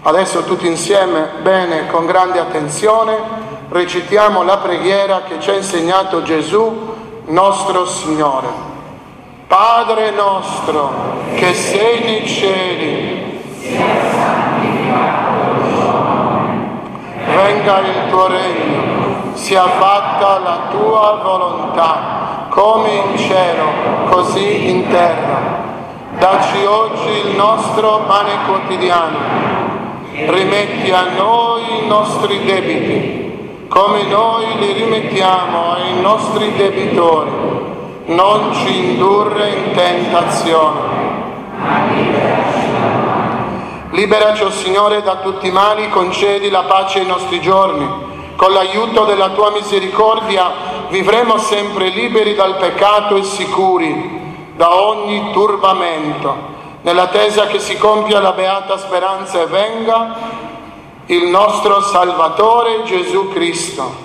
Adesso tutti insieme, bene, con grande attenzione, recitiamo la preghiera che ci ha insegnato Gesù, nostro Signore. Padre nostro, che sei nei cieli, sia santificato il tuo nome. Venga il tuo regno, sia fatta la tua volontà, come in cielo, così in terra. Dacci oggi il nostro pane quotidiano. Rimetti a noi i nostri debiti, come noi li rimettiamo ai nostri debitori. Non ci indurre in tentazione, ma liberaci dal male. Liberaci, o Signore, da tutti i mali, concedi la pace ai nostri giorni. Con l'aiuto della tua misericordia vivremo sempre liberi dal peccato e sicuri da ogni turbamento, nell'attesa che si compia la beata speranza e venga il nostro Salvatore Gesù Cristo.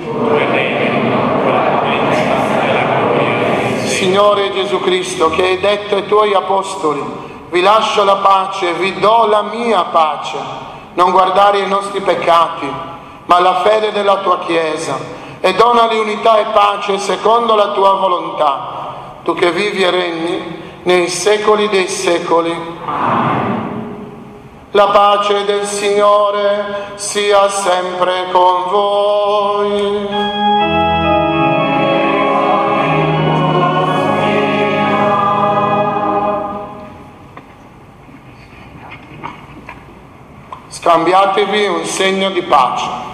Signore Gesù Cristo, che hai detto ai tuoi apostoli: vi lascio la pace, vi do la mia pace, non guardare i nostri peccati, ma la fede della tua Chiesa, e donali unità e pace secondo la tua volontà, tu che vivi e regni nei secoli dei secoli. La pace del Signore sia sempre con voi. Scambiatevi un segno di pace.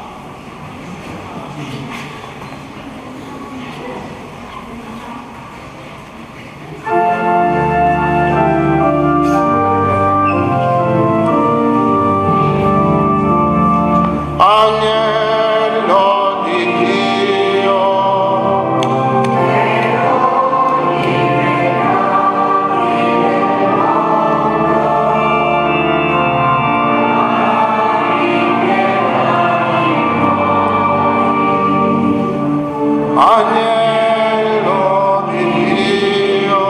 Agnello di Dio, agnello di Dio,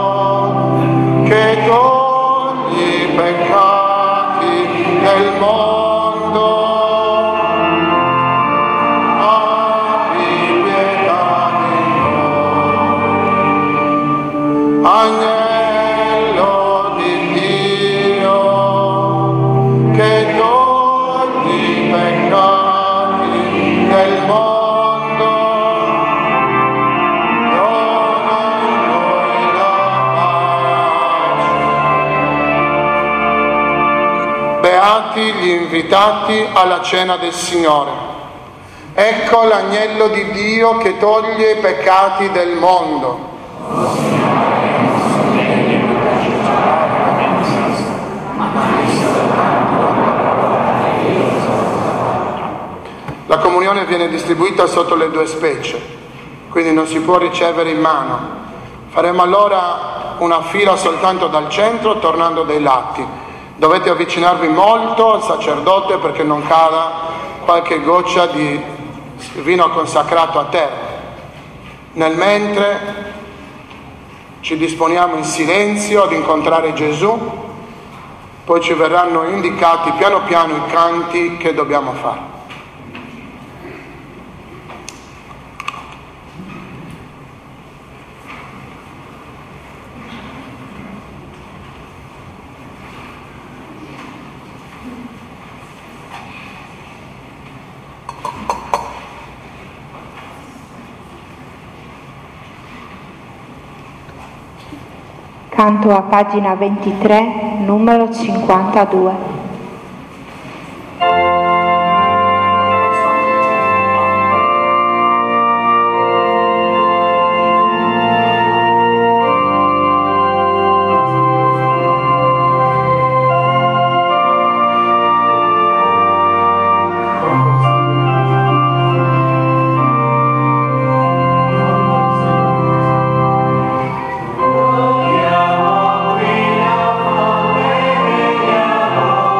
che togli i peccati del mondo, abbi pietà di noi. Agnello di Dio, che togli i peccati del mondo, dona a noi la pace. Beati gli invitati alla cena del Signore. Ecco l'agnello di Dio che toglie i peccati del mondo. La comunione viene distribuita sotto le due specie, quindi non si può ricevere in mano. Faremo allora una fila soltanto dal centro, tornando dai lati. Dovete avvicinarvi molto al sacerdote perché non cada qualche goccia di vino consacrato a terra. Nel mentre ci disponiamo in silenzio ad incontrare Gesù, poi ci verranno indicati piano piano i canti che dobbiamo fare. Canto a pagina 23, numero 52. Vogliamo qui la fame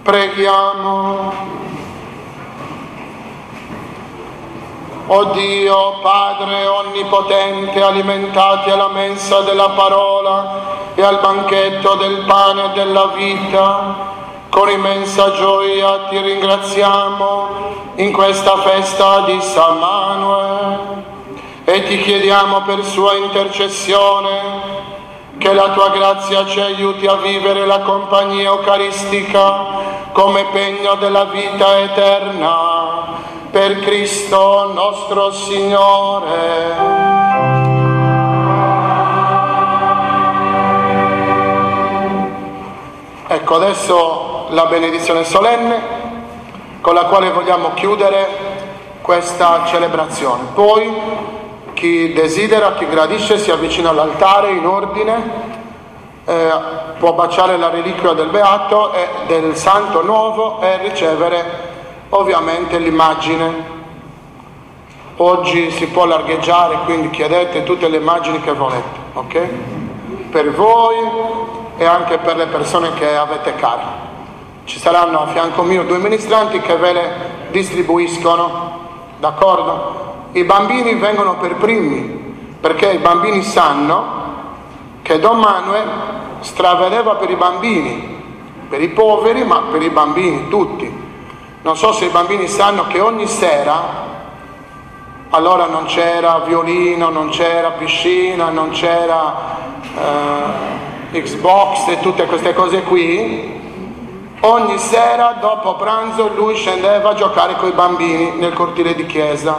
Preghiamo. O Dio, Padre onnipotente, alimentati alla mensa della parola e al banchetto del pane e della vita, con immensa gioia ti ringraziamo in questa festa di San Manuel e ti chiediamo per sua intercessione che la tua grazia ci aiuti a vivere la compagnia eucaristica come pegno della vita eterna. Per Cristo nostro Signore. Ecco, adesso la benedizione solenne con la quale vogliamo chiudere questa celebrazione. Poi chi desidera, chi gradisce, si avvicina all'altare in ordine, può baciare la reliquia del Beato e del Santo Nuovo e ricevere ovviamente l'immagine. Oggi si può largheggiare, quindi chiedete tutte le immagini che volete, ok? Per voi e anche per le persone che avete cari. Ci saranno a fianco mio 2 ministranti che ve le distribuiscono, d'accordo? I bambini vengono per primi, perché i bambini sanno che Don Manuel stravedeva per i bambini, per i poveri, ma per i bambini tutti. Non so se i bambini sanno che ogni sera, allora non c'era violino, non c'era piscina, non c'era Xbox e tutte queste cose qui, ogni sera dopo pranzo lui scendeva a giocare con i bambini nel cortile di chiesa,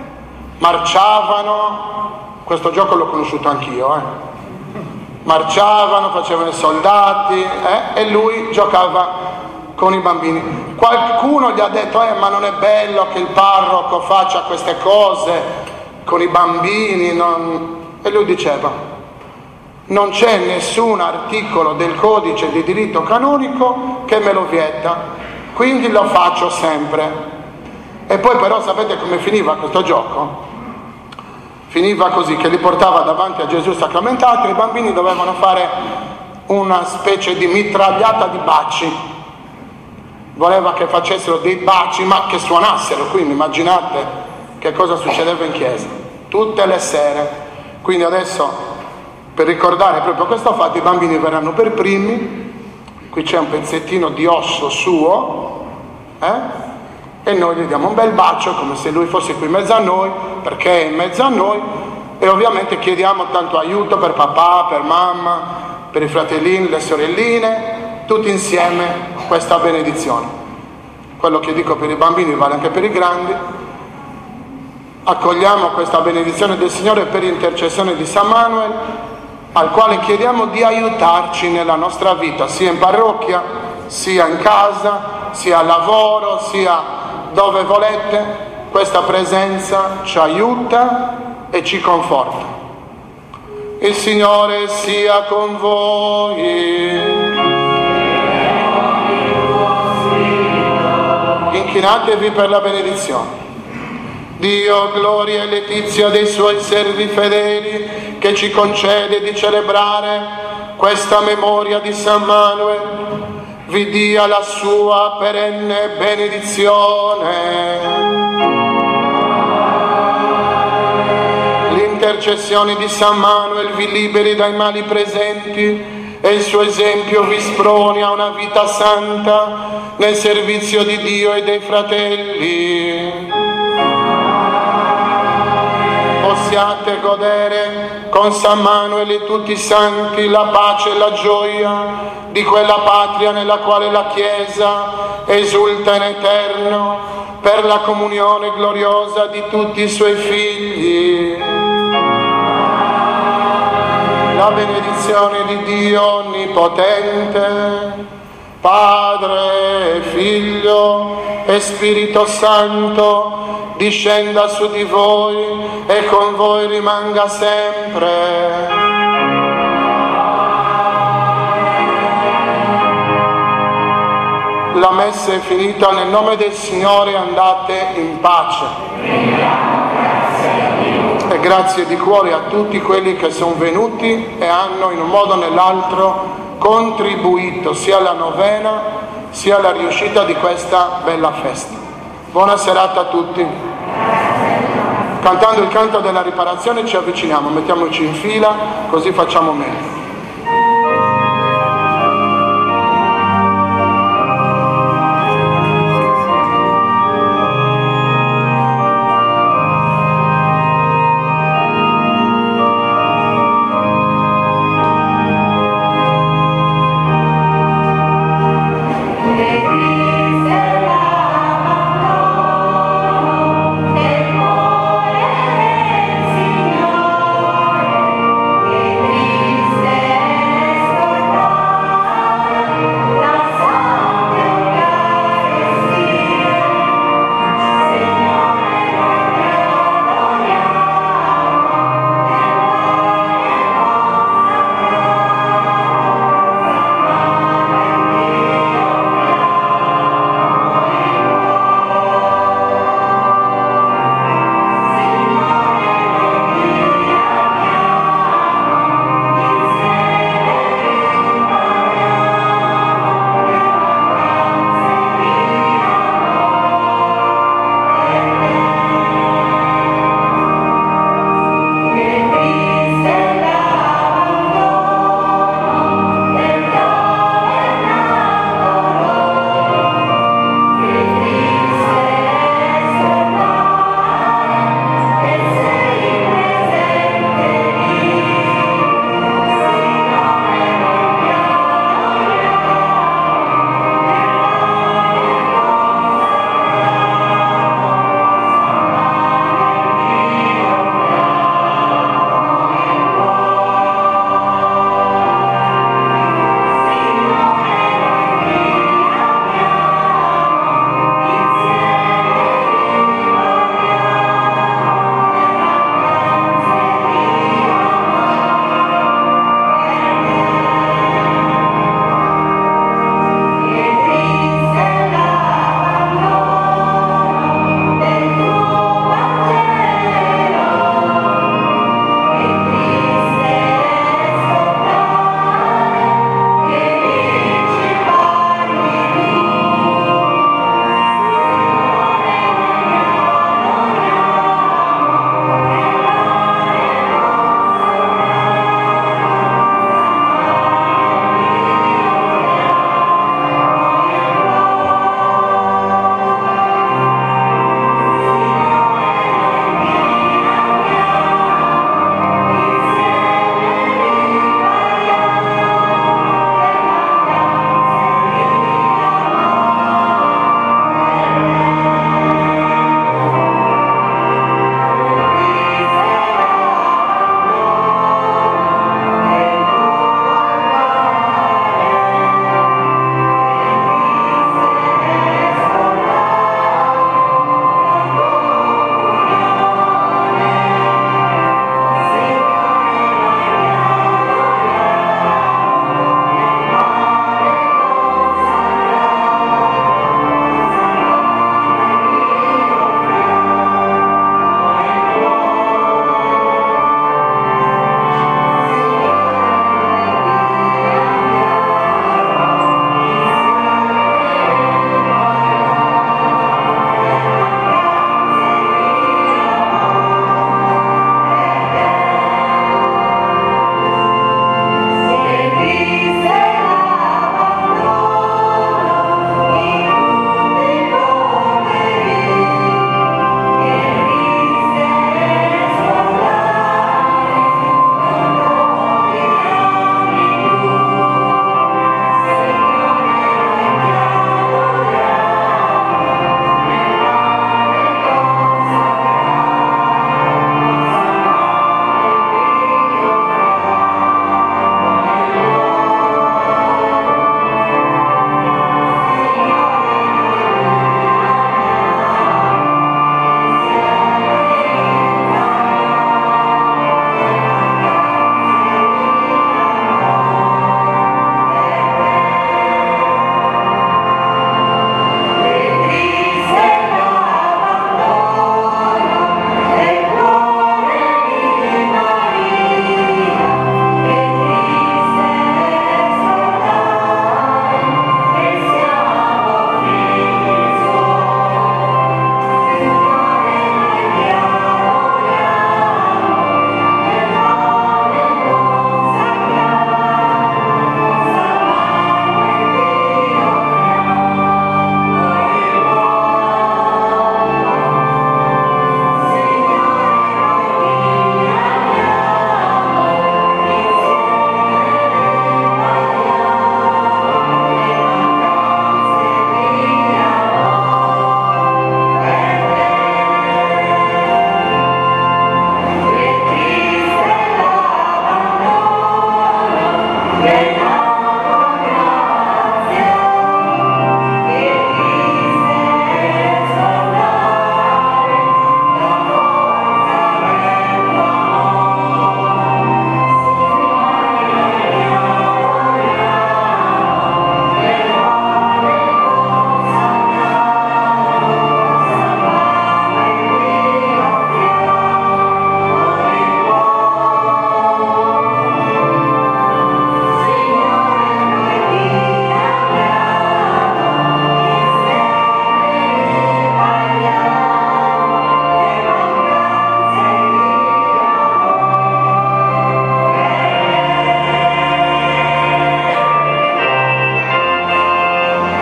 marciavano, questo gioco l'ho conosciuto anch'io, marciavano, facevano i soldati e lui giocava con i bambini. Qualcuno gli ha detto ma non è bello che il parroco faccia queste cose con i bambini, e lui diceva non c'è nessun articolo del codice di diritto canonico che me lo vieta, quindi lo faccio sempre. E poi però sapete come finiva questo gioco? Finiva così, che li portava davanti a Gesù sacramentato e i bambini dovevano fare una specie di mitragliata di baci. Voleva che facessero dei baci, ma che suonassero, quindi immaginate che cosa succedeva in chiesa, tutte le sere. Quindi adesso, per ricordare proprio questo fatto, i bambini verranno per primi, qui c'è un pezzettino di osso suo, e noi gli diamo un bel bacio, come se lui fosse qui in mezzo a noi, perché è in mezzo a noi, e ovviamente chiediamo tanto aiuto per papà, per mamma, per i fratellini, le sorelline, tutti insieme questa benedizione. Quello che dico per i bambini vale anche per i grandi. Accogliamo questa benedizione del Signore per intercessione di San Manuel, al quale chiediamo di aiutarci nella nostra vita, sia in parrocchia, sia in casa, sia al lavoro, sia dove volete. Questa presenza ci aiuta e ci conforta. Il Signore sia con voi. Inchinatevi per la benedizione. Dio, gloria e letizia dei suoi servi fedeli, che ci concede di celebrare questa memoria di San Manuel, vi dia la sua perenne benedizione. L'intercessione di San Manuel vi liberi dai mali presenti e il suo esempio vi sproni a una vita santa nel servizio di Dio e dei fratelli. Possiate godere con San Manuel e tutti i santi la pace e la gioia di quella patria nella quale la Chiesa esulta in eterno per la comunione gloriosa di tutti i suoi figli. La benedizione di Dio Onnipotente, Padre, Figlio e Spirito Santo, discenda su di voi e con voi rimanga sempre. La messa è finita, nel nome del Signore andate in pace. E grazie di cuore a tutti quelli che sono venuti e hanno in un modo o nell'altro contribuito sia alla novena sia la riuscita di questa bella festa. Buona serata a tutti. Cantando il canto della riparazione ci avviciniamo, mettiamoci in fila, così facciamo meglio.